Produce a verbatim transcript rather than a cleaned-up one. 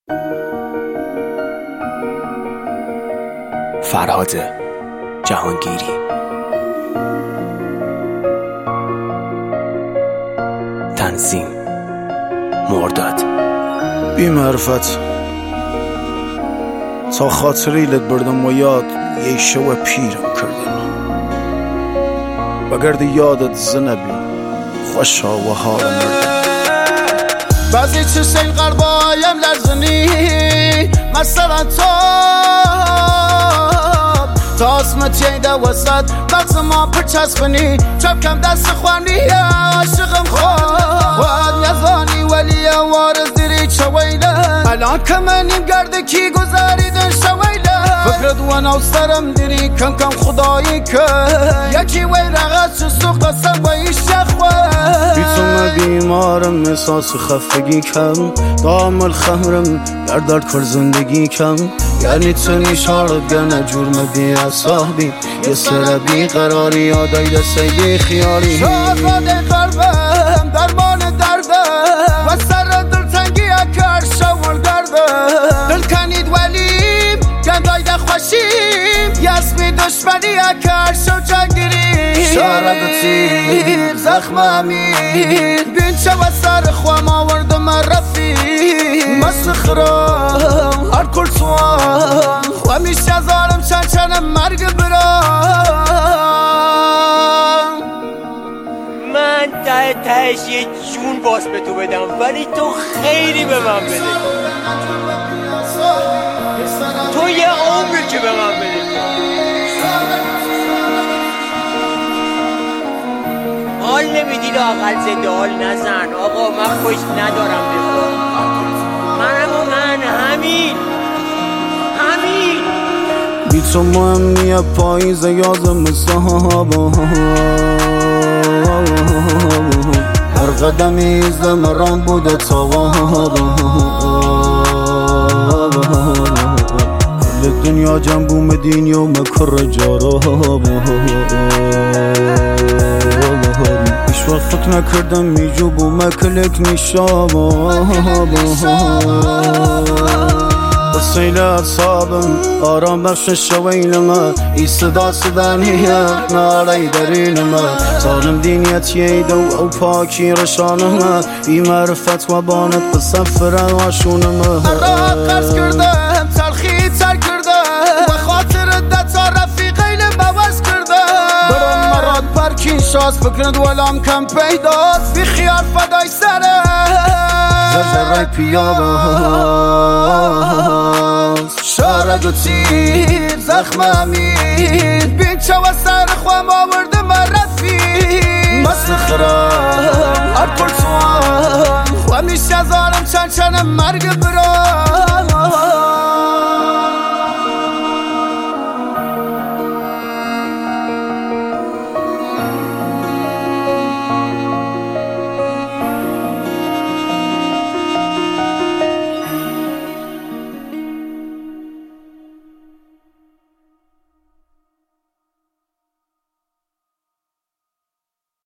فرهاد جهانگیری. تنظیم مرداد. بی معرفت تا خاطری لد بردم و یاد یه شو پیرم کردن بگرد یادت زنبی خوشا و حالم مردم. بعضی چشم قربایم لرزنی مثلا تو تا اسمت ییده وسط مغز ما پرچسبنی چپ کم دست خوانی عاشقم خود واد نزانی ولی وارز دیری چویله الان کمنیم گرده کی گذاریدن شویله فکرت و نوسترم دیری کم کم خدایی که یکی وی رغت چسو قسم و ایش شخوه بیتون بیمارم احساس خفگی کم دامل خمرم در درد کر زندگی کم یعنی تو نیشارت گرنه جرم بی اصابی یه سر بی قراری یادای دسته بی خیالی شازاده قلبم درمان دردم و سر دلتنگی اکر شول گردم دل کنید ولیم گندای ده خوشیم یسمی دشمنی اکر شو جنگیری شارد تیر زخم امیر بین چه و سر خوام آوردم رفیق مسخرم هر کل سوام و میشه زارم چند چند مرگ برام من ته تهش یه جون باز به تو بدم ولی تو خیلی به من بده تو یه عمری که به من بده حال نمیدی لااقل زنده حال نزن آقا من خوش ندارم بخور منم و من همین همین بی تو مهمیه پاییز یازم صحابا هر قدمی زمران بوده توابا کل دنیا جنبو مدینی و مکر جارابا ایش وقت فکر نکردم میجوب و مکلک نیشابا سیل اصابم آرام بخش شویلم ای صدا صدانیه نالی درینم سالم دینیت ییده و او پاکی رشانم بی معرفت و بانت بسفر واشونم را قرض کردم تلخی تر کردم و خاطر دتا رفیقیل بوز کردم برام مراد پرکین شاز فکرد ولام کم پیداست بی خیال فدای سره زجرهای پیاز شارد و تیر زخم امیر بین چه و سر خوام آورده من رفیق مسخرم هر کل سوام و میشه زارم چند چند مرگ برام